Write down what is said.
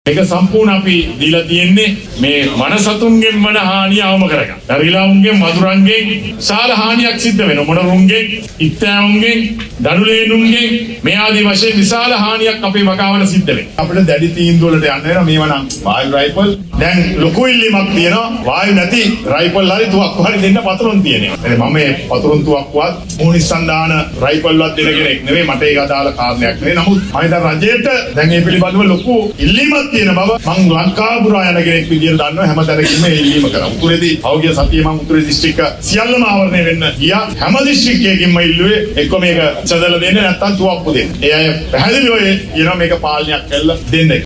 මේක සම්පූර්ණ අපි දීලා තියෙන්නේ මේ මනසතුන්ගෙන් වන හානිය අවම කරගන්න. දරිලාවුන්ගෙන් වදුරන්ගෙන් විශාල හානියක් සිද්ධ වෙනවා. මොණරුන්ගෙන්, ඉත්තෑවුන්ගෙන්, දඩුලේනුන්ගෙන් මේ ආදී වශයෙන් විශාල හානියක් අපේ වගාවට සිද්ධ වෙනවා. අපිට දැඩි තීන්දුව වලට යන්න වෙනවා. මේවා නම් වායු රයිෆල් දැන් ලොකු ඉල්ලීමක් තියෙනවා. වායු නැති රයිෆල් හරි තුවක්කු හරි දෙන්න පතරුන් තියෙනවා. මම මේ පතරුන් තුවක්කුවත් මොනිස්සන් දාන රයිෆල් වත් දෙන කෙනෙක් නෙවෙයි. මට ඒක අදාළ කාරණයක් නෙවෙයි. නමුත් මම හිතන රජයට දැන් මේ පිළිබඳව ලොකු ඉල්ලීමක් තියෙන බව මම ලංකාපුරා යන කෙනෙක් විදියට දන්නවා. හැමතැනකම ඉල්ලීම කරා. උතුරේදී අවුගිය සතියේ මම උතුරේ දිස්ත්‍රික්ක සියල්ලම ආවරණය වෙන්න ගියා. හැම දිස්ත්‍රික්කයකින්ම ඉල්ලුවේ එක්ක මේක සදලා දෙන්න නැත්නම් තුවක්කු දෙන්න. ඒ අය පැහැදිලිව කියනවා මේක පාලනයක් කළා දෙන්න.